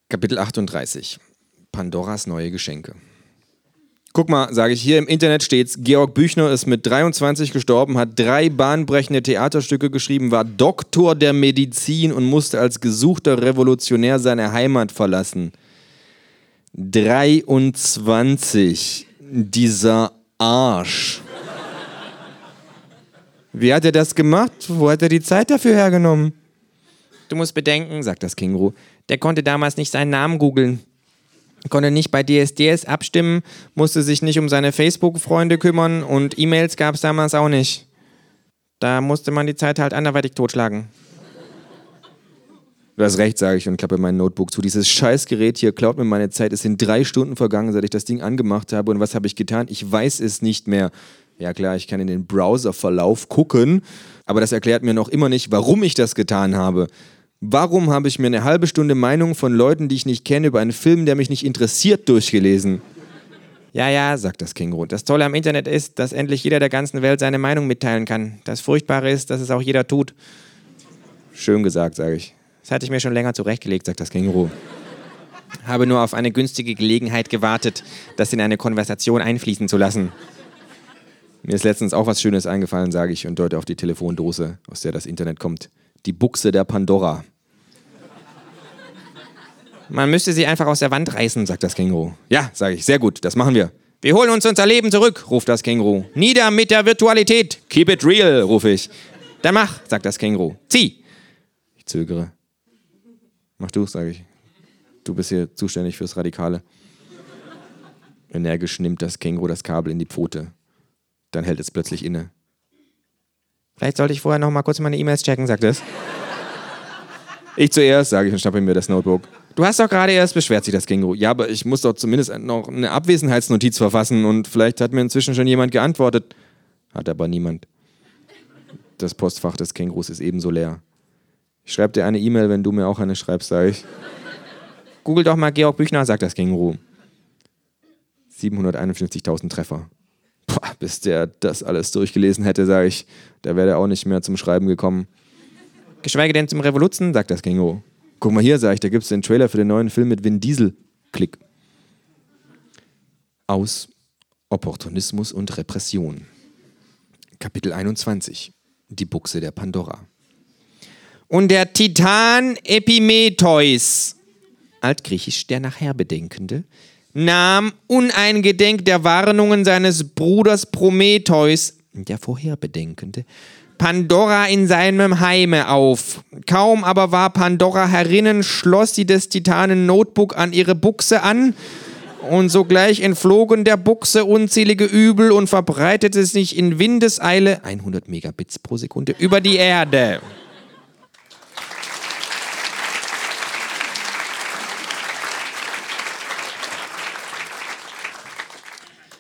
Kapitel 38. Pandoras neue Geschenke. Guck mal, sage ich, hier im Internet steht's, Georg Büchner ist mit 23 gestorben, hat 3 bahnbrechende Theaterstücke geschrieben, war Doktor der Medizin und musste als gesuchter Revolutionär seine Heimat verlassen. 23. Dieser Arsch. Wie hat er das gemacht? Wo hat er die Zeit dafür hergenommen? Du musst bedenken, sagt das Känguru, der konnte damals nicht seinen Namen googeln. Konnte nicht bei DSDS abstimmen, musste sich nicht um seine Facebook-Freunde kümmern und E-Mails gab es damals auch nicht. Da musste man die Zeit halt anderweitig totschlagen. Du hast recht, sage ich und klappe mein Notebook zu. Dieses Scheißgerät hier klaut mir meine Zeit. Es sind 3 Stunden vergangen, seit ich das Ding angemacht habe. Und was habe ich getan? Ich weiß es nicht mehr. Ja klar, ich kann in den Browserverlauf gucken, aber das erklärt mir noch immer nicht, warum ich das getan habe. Warum habe ich mir eine halbe Stunde Meinung von Leuten, die ich nicht kenne, über einen Film, der mich nicht interessiert, durchgelesen? Ja, sagt das Känguru. Das Tolle am Internet ist, dass endlich jeder der ganzen Welt seine Meinung mitteilen kann. Das Furchtbare ist, dass es auch jeder tut. Schön gesagt, sage ich. Das hatte ich mir schon länger zurechtgelegt, sagt das Känguru. Habe nur auf eine günstige Gelegenheit gewartet, das in eine Konversation einfließen zu lassen. Mir ist letztens auch was Schönes eingefallen, sage ich und deute auf die Telefondose, aus der das Internet kommt. Die Buchse der Pandora. Man müsste sie einfach aus der Wand reißen, sagt das Känguru. Ja, sage ich, sehr gut, das machen wir. Wir holen uns unser Leben zurück, ruft das Känguru. Nieder mit der Virtualität. Keep it real, rufe ich. Dann mach, sagt das Känguru. Zieh. Ich zögere. Mach du, sage ich. Du bist hier zuständig fürs Radikale. Energisch nimmt das Känguru das Kabel in die Pfote. Dann hält es plötzlich inne. Vielleicht sollte ich vorher noch mal kurz meine E-Mails checken, sagt es. Ich zuerst, sage ich und schnappe mir das Notebook. Du hast doch gerade erst, beschwert sich das Känguru. Ja, aber ich muss doch zumindest noch eine Abwesenheitsnotiz verfassen und vielleicht hat mir inzwischen schon jemand geantwortet. Hat aber niemand. Das Postfach des Kängurus ist ebenso leer. Ich schreibe dir eine E-Mail, wenn du mir auch eine schreibst, sage ich. Google doch mal Georg Büchner, sagt das Känguru. 751.000 Treffer. Boah, bis der das alles durchgelesen hätte, sage ich, da wäre er auch nicht mehr zum Schreiben gekommen. Geschweige denn zum Revoluzen, sagt das Känguru. Guck mal hier, sage ich, da gibt es den Trailer für den neuen Film mit Vin Diesel. Klick. Aus Opportunismus und Repression. Kapitel 21. Die Buchse der Pandora. Und der Titan Epimetheus, altgriechisch der Nachherbedenkende, nahm uneingedenk der Warnungen seines Bruders Prometheus, der Vorherbedenkende, Pandora in seinem Heime auf. Kaum aber war Pandora herinnen, schloss sie des Titanen Notebook an ihre Buchse an und sogleich entflogen der Buchse unzählige Übel und verbreitete sich in Windeseile, 100 Megabits pro Sekunde, über die Erde.